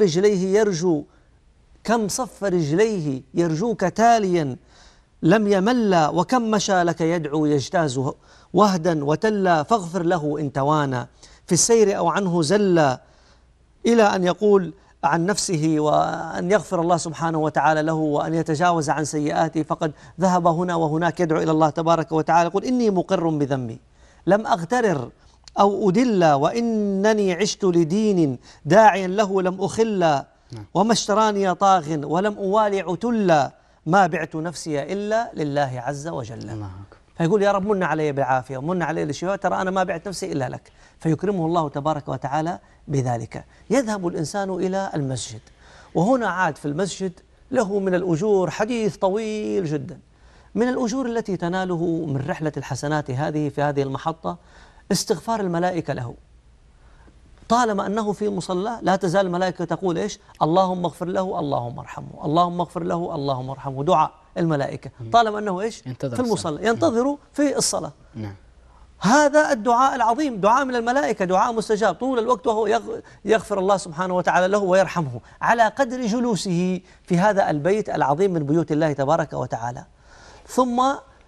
رجليه يرجوك تاليا لم يمل، وكم مشى لك يدعو يجتاز وهدا وتلا، فاغفر له إن توانى في السير أو عنه زلا، إلى أن يقول عن نفسه وأن يغفر الله سبحانه وتعالى له وأن يتجاوز عن سيئاته، فقد ذهب هنا وهناك يدعو إلى الله تبارك وتعالى، يقول إني مقر بذنبي لم أغترر أو أدل، وإنني عشت لدين داعيا له لم أخل، وما اشتراني طاغ ولم أوالي عتلا، ما بعت نفسي إلا لله عز وجل. فيقول يا رب من علي بالعافية ومن علي بالشفاء، ترى أنا ما بعت نفسي إلا لك، فيكرمه الله تبارك وتعالى بذلك. يذهب الإنسان إلى المسجد، وهنا عاد في المسجد له من الأجور حديث طويل جدا. من الأجور التي تناله من رحلة الحسنات هذه في هذه المحطة استغفار الملائكة له، طالما أنه في مصلى لا تزال الملائكة تقول إيش؟ اللهم اغفر له اللهم ارحمه، اللهم اغفر له اللهم ارحمه، دعاء الملائكة طالما أنه إيش؟ في المصلى ينتظر في الصلاة. هذا الدعاء العظيم، دعاء من الملائكة، دعاء مستجاب طول الوقت، وهو يغفر الله سبحانه وتعالى له ويرحمه على قدر جلوسه في هذا البيت العظيم من بيوت الله تبارك وتعالى. ثم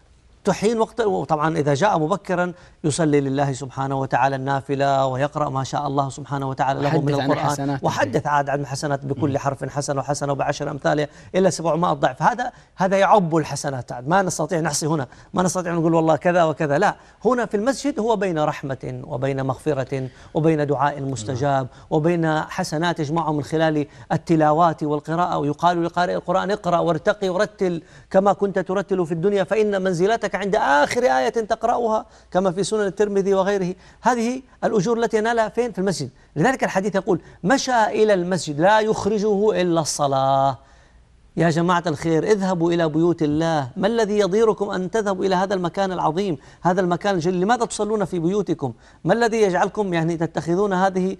تحين وقت، وطبعا إذا جاء مبكرا يصلي لله سبحانه وتعالى النافلة ويقرأ ما شاء الله سبحانه وتعالى له من القرآن، وحدث عاد عن الحسنات بكل حرف حسنة، وحسنة وبعشر أمثالها إلا 700 ضعف. هذا يعب الحسنات، ما نستطيع نحصي هنا، ما نستطيع نقول والله كذا وكذا، لا، هنا في المسجد هو بين رحمة وبين مغفرة وبين دعاء مستجاب وبين حسنات يجمعه من خلال التلاوات والقراءة. ويقال لقارئ القرآن اقرأ وارتقي ورتل كما كنت ترتل في الدنيا، فإن منزلتك عند آخر آية تقرأها، كما في سنن الترمذي وغيره. هذه الأجور التي ينالها فين؟ في المسجد. لذلك الحديث يقول مشى إلى المسجد لا يخرجه إلا الصلاة. يا جماعة الخير، اذهبوا إلى بيوت الله، ما الذي يضيركم أن تذهبوا إلى هذا المكان العظيم، هذا المكان الجليل؟ لماذا تصلون في بيوتكم؟ ما الذي يجعلكم يعني تتخذون هذه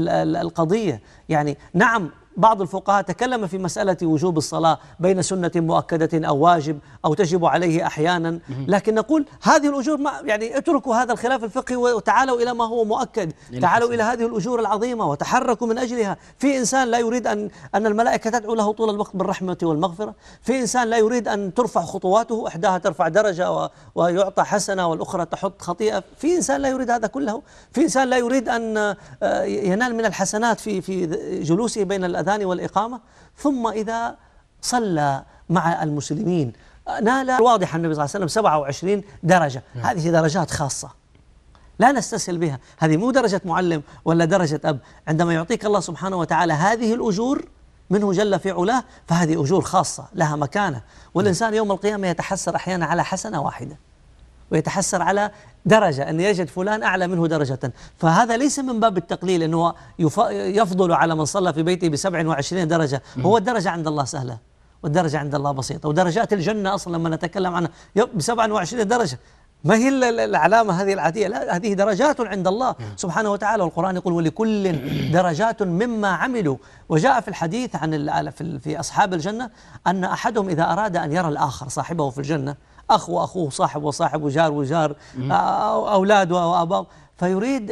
القضية؟ يعني نعم، بعض الفقهاء تكلم في مسألة وجوب الصلاة بين سنة مؤكدة أو واجب أو تجب عليه أحيانا، لكن نقول هذه الأجور يعني اتركوا هذا الخلاف الفقهي وتعالوا إلى ما هو مؤكد، تعالوا إلى هذه الأجور العظيمة وتحركوا من أجلها. في إنسان لا يريد أن الملائكة تدعو له طول الوقت بالرحمة والمغفرة، في إنسان لا يريد أن ترفع خطواته، إحداها ترفع درجة ويعطى حسنة والأخرى تحط خطيئة، في إنسان لا يريد هذا كله، في إنسان لا يريد أن ينال من الحسنات في جلوسه بين الأذان والإقامة. ثم إذا صلى مع المسلمين نال واضح النبي صلى الله عليه وسلم 27 درجة. هذه درجات خاصة لا نستسهل بها، هذه مو درجة معلم ولا درجة أب. عندما يعطيك الله سبحانه وتعالى هذه الأجور منه جل في علاه، فهذه أجور خاصة لها مكانة. والإنسان يوم القيامة يتحسر أحيانا على حسنة واحدة، ويتحسر على درجة أن يجد فلان أعلى منه درجة. فهذا ليس من باب التقليل أنه يفضل على من صلى في بيته ب27 درجة. هو الدرجة عند الله سهلة والدرجة عند الله بسيطة، ودرجات الجنة أصلا لما نتكلم عنها ب27 درجة ما هي العلامة هذه العادية، لا، هذه درجات عند الله سبحانه وتعالى. والقرآن يقول ولكل درجات مما عملوا. وجاء في الحديث عن في أصحاب الجنة أن أحدهم إذا أراد أن يرى الآخر صاحبه في الجنة، أخ وأخوه، صاحب وصاحب، وجار وجار، أولاد وأباء، فيريد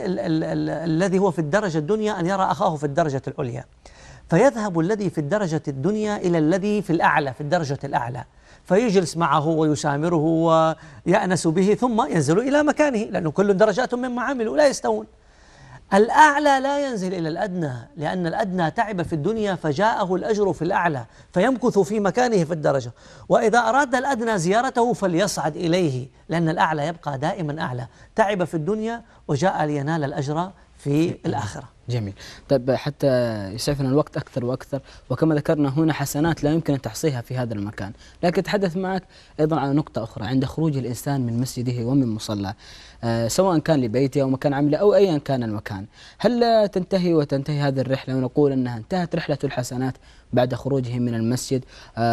الذي هو في الدرجة الدنيا أن يرى أخاه في الدرجة العليا، فيذهب الذي في الدرجة الدنيا إلى الذي في الأعلى في الدرجة الأعلى، فيجلس معه ويسامره ويأنس به، ثم ينزل إلى مكانه، لأنه كل درجات مما عملوا لا يستوون. الأعلى لا ينزل إلى الأدنى، لأن الأدنى تعب في الدنيا فجاءه الأجر في الأعلى، فيمكث في مكانه في الدرجة. وإذا أراد الأدنى زيارته فليصعد إليه، لأن الأعلى يبقى دائما أعلى. تعب في الدنيا وجاء لينال الأجر في الآخرة. جميل. طيب حتى يسعفنا الوقت أكثر وأكثر، وكما ذكرنا هنا حسنات لا يمكن أن تحصيها في هذا المكان، لكن أتحدث معك أيضا على نقطة أخرى. عند خروج الإنسان من مسجده ومن مصلى، سواء كان لبيته أو مكان عمله أو أيا كان المكان، هل تنتهي هذه الرحلة ونقول أنها انتهت رحلة الحسنات بعد خروجه من المسجد،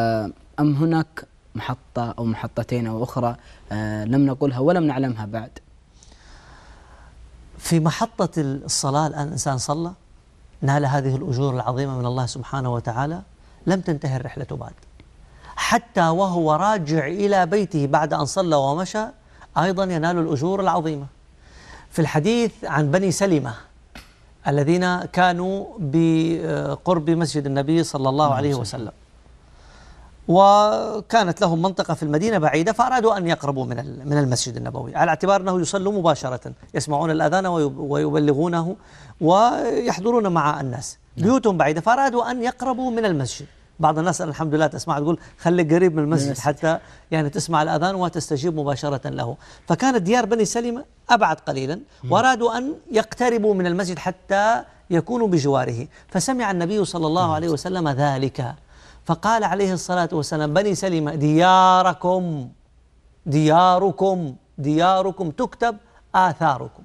أم هناك محطة أو محطتين أو أخرى لم نقولها ولم نعلمها بعد؟ في محطة الصلاة الآن إنسان صلى نال هذه الأجور العظيمة من الله سبحانه وتعالى لم تنتهي الرحلة بعد، حتى وهو راجع إلى بيته بعد أن صلى ومشى أيضا ينال الأجور العظيمة. في الحديث عن بني سلمة الذين كانوا بقرب مسجد النبي صلى الله عليه وسلم، وكانت لهم منطقة في المدينة بعيدة، فأرادوا أن يقربوا من المسجد النبوي على اعتبار أنه يصلوا مباشرة، يسمعون الأذان ويبلغونه ويحضرون مع الناس. بيوتهم بعيدة فأرادوا أن يقربوا من المسجد. بعض الناس الحمد لله تسمع تقول خليك قريب من المسجد حتى يعني تسمع الأذان وتستجيب مباشرة له. فكانت ديار بني سلمة أبعد قليلا، وأرادوا أن يقتربوا من المسجد حتى يكونوا بجواره. فسمع النبي صلى الله عليه وسلم ذلك، فقال عليه الصلاة والسلام: بني سلمة دياركم دياركم دياركم تكتب آثاركم،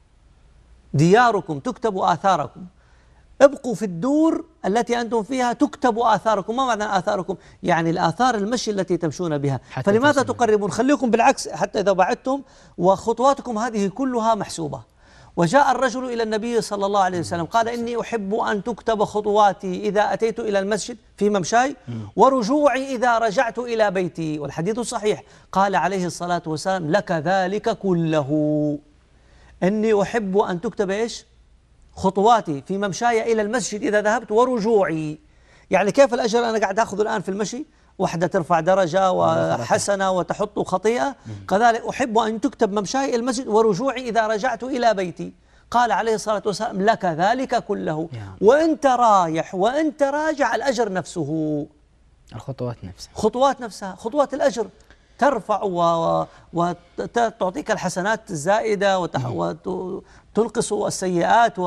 دياركم تكتب آثاركم، ابقوا في الدور التي أنتم فيها تكتب آثاركم. ما معنى آثاركم؟ يعني الآثار المشي التي تمشون بها. فلماذا تقربون؟ خليكم بالعكس حتى إذا بعدتم وخطواتكم هذه كلها محسوبة. وجاء الرجل إلى النبي صلى الله عليه وسلم قال: إني أحب أن تكتب خطواتي إذا أتيت إلى المسجد في ممشاي، ورجوعي إذا رجعت إلى بيتي. والحديث صحيح. قال عليه الصلاة والسلام: لك ذلك كله. إني أحب أن تكتب إيش؟ خطواتي في ممشاي إلى المسجد إذا ذهبت، ورجوعي. يعني كيف الأجر أنا قاعد أخذ الآن في المشي؟ واحدة ترفع درجة وحسنة وتحط خطيئة، كذلك أحب أن تكتب ممشاي إلى المسجد ورجوعي إذا رجعت إلى بيتي. قال عليه الصلاة والسلام: لك ذلك كله. وأنت رايح وأنت راجع الأجر نفسه، الخطوات نفسها، خطوات نفسها، خطوات الأجر ترفع وتعطيك الحسنات الزائدة وتنقص السيئات،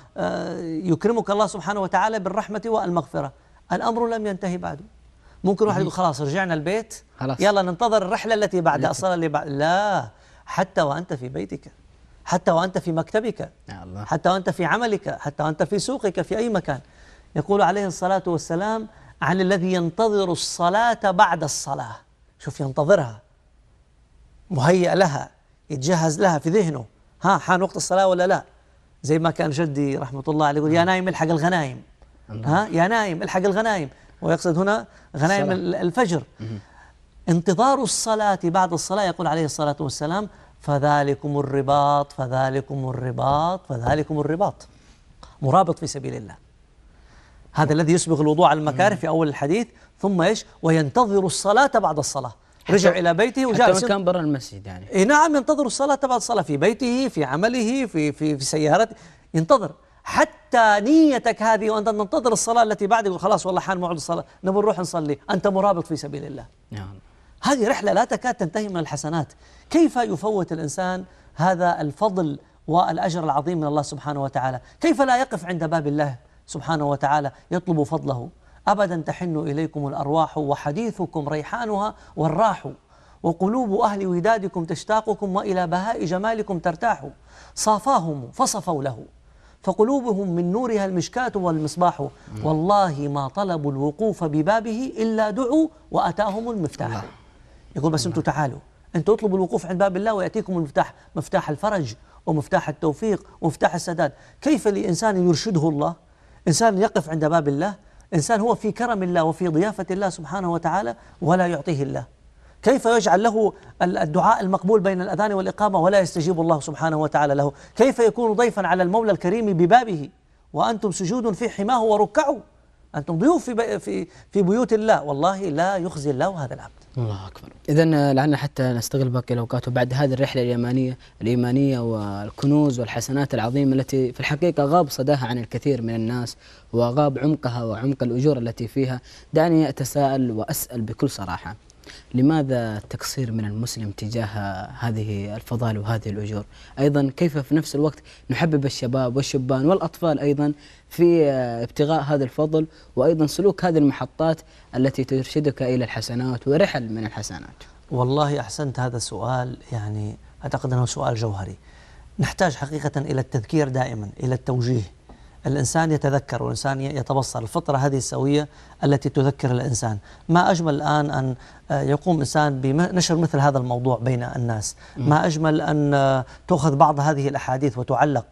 ويكرمك الله سبحانه وتعالى بالرحمة والمغفرة. الأمر لم ينتهي بعد. ممكن واحد يقول خلاص رجعنا البيت، خلاص يلا ننتظر الرحلة التي بعد الصلاة اللي بعد. لا، حتى وأنت في بيتك، حتى وأنت في مكتبك، حتى وأنت في عملك، حتى وأنت في سوقك، في أي مكان. يقول عليه الصلاة والسلام عن الذي ينتظر الصلاة بعد الصلاة. شوف، ينتظرها، مهيئ لها، يتجهز لها في ذهنه، ها حان وقت الصلاة ولا لا؟ زي ما كان جدي رحمة الله عليه يقول: يا نايم الحق الغنايم، ها يا نايم الحق الغنايم، ويقصد هنا غنايم الفجر. انتظار الصلاة بعد الصلاة، يقول عليه الصلاة والسلام: فذلكم الرباط فذلكم الرباط فذلكم الرباط. مرابط في سبيل الله، هذا الذي يسبغ الوضوء على المكاره في أول الحديث، ثم إيش؟ وينتظر الصلاة بعد الصلاة. رجع إلى بيته وجاء، حتى كان برا المسجد يعني. إيه نعم، ينتظر الصلاة بعد الصلاة في بيته، في عمله، في سيارته، ينتظر. حتى نيتك هذه وأنت تنتظر الصلاة التي بعد، يقول خلاص والله حان موعد الصلاة، نبي نروح نصلي، أنت مرابط في سبيل الله. هذه رحلة لا تكاد تنتهي من الحسنات. كيف يفوت الإنسان هذا الفضل والأجر العظيم من الله سبحانه وتعالى؟ كيف لا يقف عند باب الله سبحانه وتعالى يطلب فضله؟ أبدا تحن إليكم الأرواح وحديثكم ريحانها والراح، وقلوب أهل ودادكم تشتاقكم، وإلى بهاء جمالكم ترتاح. صافاهم فصفوا له، فقلوبهم من نورها المشكاة والمصباح. والله ما طلبوا الوقوف ببابه إلا دعوا وأتاهم المفتاح. يقول بس أنتم تعالوا، أنتم اطلبوا الوقوف عند باب الله ويأتيكم المفتاح، مفتاح الفرج ومفتاح التوفيق ومفتاح السداد. كيف لإنسان يرشده الله، إنسان يقف عند باب الله، إنسان هو في كرم الله وفي ضيافة الله سبحانه وتعالى ولا يعطيه الله؟ كيف يجعل له الدعاء المقبول بين الأذان والإقامة ولا يستجيب الله سبحانه وتعالى له؟ كيف يكون ضيفا على المولى الكريم ببابه وأنتم سجود في حماه وركعوا؟ أنتم ضيوف في بيوت الله. والله لا يخزي الله هذا العبد. الله أكبر. إذن لعلنا حتى نستغل باقي الأوقات وبعد هذه الرحلة الإيمانية والكنوز والحسنات العظيمة التي في الحقيقة غاب صداها عن الكثير من الناس وغاب عمقها وعمق الأجور التي فيها، دعني أتساءل وأسأل بكل صراحة: لماذا التقصير من المسلم تجاه هذه الفضائل وهذه الأجور؟ أيضا كيف في نفس الوقت نحبب الشباب والشبان والأطفال أيضا في ابتغاء هذا الفضل، وأيضا سلوك هذه المحطات التي ترشدك إلى الحسنات ورحل من الحسنات؟ والله أحسنت هذا السؤال، يعني أعتقد أنه سؤال جوهري. نحتاج حقيقة إلى التذكير دائما، إلى التوجيه. الإنسان يتذكر والإنسان يتبصر، الفطرة هذه السوية التي تذكر الإنسان. ما أجمل الآن أن يقوم إنسان بنشر مثل هذا الموضوع بين الناس، ما أجمل أن تأخذ بعض هذه الأحاديث وتعلق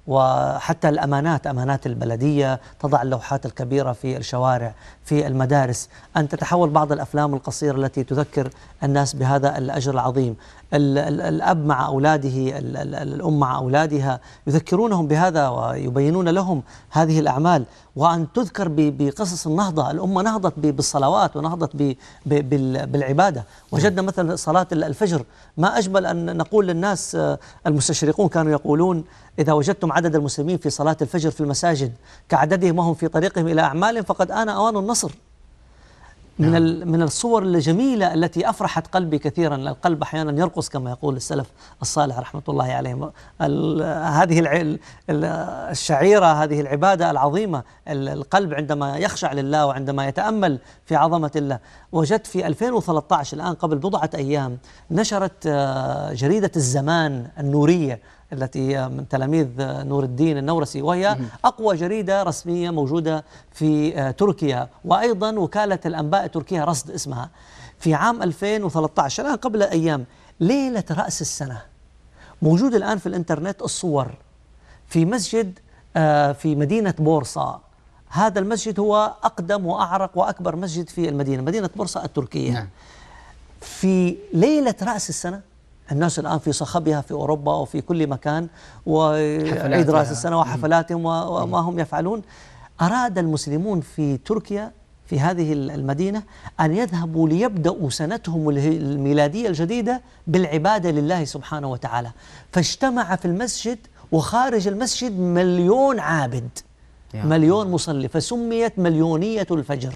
وحتى الأمانات، أمانات البلدية، تضع اللوحات الكبيرة في الشوارع، في المدارس، أن تتحول بعض الأفلام القصيرة التي تذكر الناس بهذا الأجر العظيم. الأب مع أولاده، الأم مع أولادها، يذكرونهم بهذا ويبينون لهم هذه الأعمال، وأن تذكر بقصص النهضة. الأمة نهضت بالصلوات ونهضت بالعبادة. وجدنا مثلا صلاة الفجر، ما أجمل أن نقول للناس، المستشرقون كانوا يقولون إذا وجدتم عدد المسلمين في صلاة الفجر في المساجد كعددهم وهم في طريقهم إلى أعمالهم فقد آن أوان النصر. من الصور الجميلة التي أفرحت قلبي كثيرا. القلب أحيانا يرقص كما يقول السلف الصالح رحمة الله عليهم. هذه الشعيرة، هذه العبادة العظيمة، القلب عندما يخشع لله وعندما يتأمل في عظمة الله. وجدت في 2013 الآن قبل بضعة أيام نشرت جريدة الزمان النورية التي من تلاميذ نور الدين النورسي، وهي أقوى جريدة رسمية موجودة في تركيا، وأيضا وكالة الأنباء التركية رصد اسمها. في عام 2013 الآن قبل أيام، ليلة رأس السنة، موجود الآن في الإنترنت الصور في مسجد في مدينة بورصة. هذا المسجد هو أقدم وأعرق وأكبر مسجد في المدينة، مدينة بورصة التركية. نعم. في ليلة رأس السنة، الناس الآن في صخبها في أوروبا وفي كل مكان، وعيد رأس السنة وحفلاتهم وما هم يفعلون. أراد المسلمون في تركيا في هذه المدينة أن يذهبوا ليبدأوا سنتهم الميلادية الجديدة بالعبادة لله سبحانه وتعالى، فاجتمع في المسجد وخارج المسجد 1,000,000 عابد، 1,000,000 مصلي، فسميت مليونية الفجر.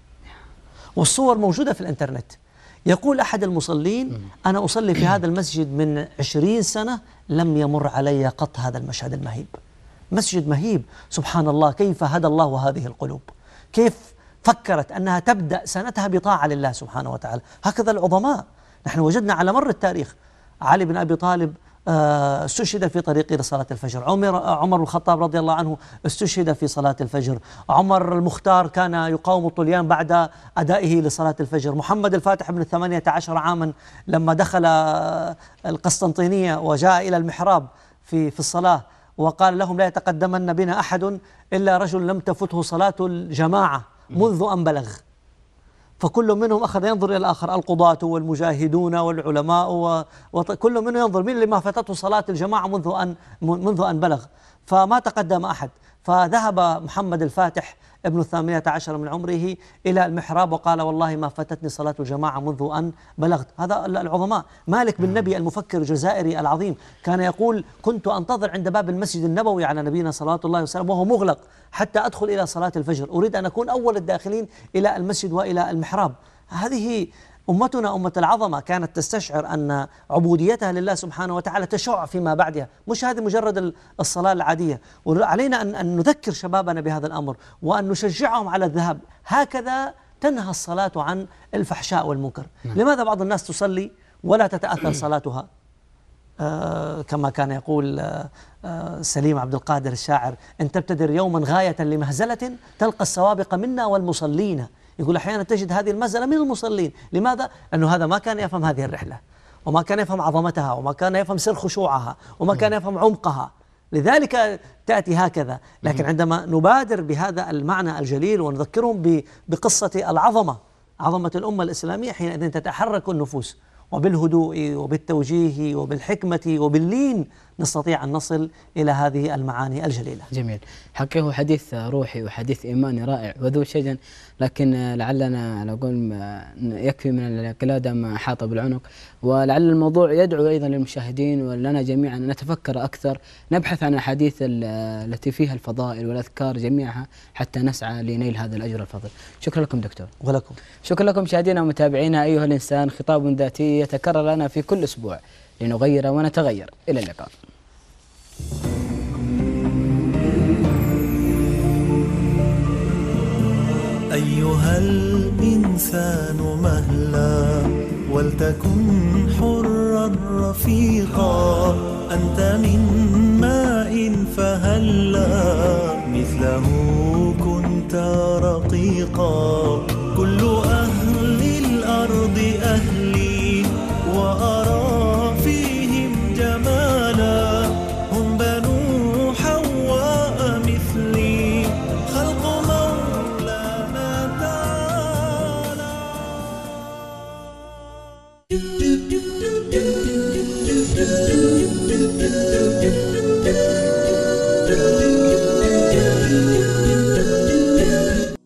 والصور موجودة في الإنترنت. يقول أحد المصلين: أنا أصلي في هذا المسجد من 20 سنة لم يمر علي قط هذا المشهد المهيب. مسجد مهيب، سبحان الله، كيف هدى الله هذه القلوب، كيف فكرت أنها تبدأ سنتها بطاعة لله سبحانه وتعالى. هكذا العظماء. نحن وجدنا على مر التاريخ علي بن أبي طالب استشهد في طريقه لصلاة الفجر، عمر بن الخطاب رضي الله عنه استشهد في صلاة الفجر، عمر المختار كان يقاوم الطليان بعد أدائه لصلاة الفجر، محمد الفاتح بن 18 عاما لما دخل القسطنطينية وجاء إلى المحراب في الصلاة وقال لهم: لا يتقدمن بنا أحد إلا رجل لم تفته صلاة الجماعة منذ أن بلغ. فكل منهم أخذ ينظر إلى الآخر، القضاة والمجاهدون والعلماء، وكل منهم ينظر مين اللي ما فاتته صلاة الجماعة منذ أن بلغ، فما تقدم أحد. فذهب محمد الفاتح ابن 18 من عمره إلى المحراب وقال: والله ما فاتتني صلاة الجماعة منذ أن بلغت. هذا العظماء. مالك بن نبي المفكر الجزائري العظيم كان يقول: كنت أنتظر عند باب المسجد النبوي على نبينا صلوات الله وسلامه وهو مغلق حتى أدخل إلى صلاة الفجر، أريد أن أكون أول الداخلين إلى المسجد وإلى المحراب. هذه أمتنا أمة العظمة، كانت تستشعر أن عبوديتها لله سبحانه وتعالى تشع فيما بعدها، مش هذه مجرد الصلاة العادية. وعلينا أن نذكر شبابنا بهذا الأمر وأن نشجعهم على الذهاب. هكذا تنهى الصلاة عن الفحشاء والمنكر. لماذا بعض الناس تصلي ولا تتأثر صلاتها؟ كما كان يقول سليم عبد القادر الشاعر: إن تبتدر يوما غاية لمهزلة تلقى السوابق منا والمصلين. يقول أحيانا تجد هذه المهزلة من المصلين. لماذا؟ لأنه هذا ما كان يفهم هذه الرحلة، وما كان يفهم عظمتها، وما كان يفهم سر خشوعها، وما كان يفهم عمقها، لذلك تأتي هكذا. لكن عندما نبادر بهذا المعنى الجليل ونذكرهم بقصة العظمة، عظمة الأمة الإسلامية، حينئذ تتحرك النفوس، وبالهدوء وبالتوجيه وبالحكمة وباللين نستطيع أن نصل إلى هذه المعاني الجليلة. جميل. حقيقة هو حديث روحي وحديث إيماني رائع وذو شجن، لكن لعلنا لو قول يكفي من القلادة ما أحاط بالعنق، ولعل الموضوع يدعو أيضا للمشاهدين ولنا جميعا أن نتفكر أكثر، نبحث عن الأحاديث التي فيها الفضائل والأذكار جميعها حتى نسعى لنيل هذا الأجر الفضل. شكرا لكم دكتور. ولكم. شكرا لكم مشاهدينا ومتابعينا. أيها الإنسان خطاب ذاتي يتكرر لنا في كل أسبوع لنغير ونتغير. إلى اللقاء. أيها الإنسان مهلا ولتكن حرا رفيقا، أنت من ماء فهلا مثله كنت رقيقا. كل أهل الأرض أهلي وأرى فيهم جمالا، هم بنو حول do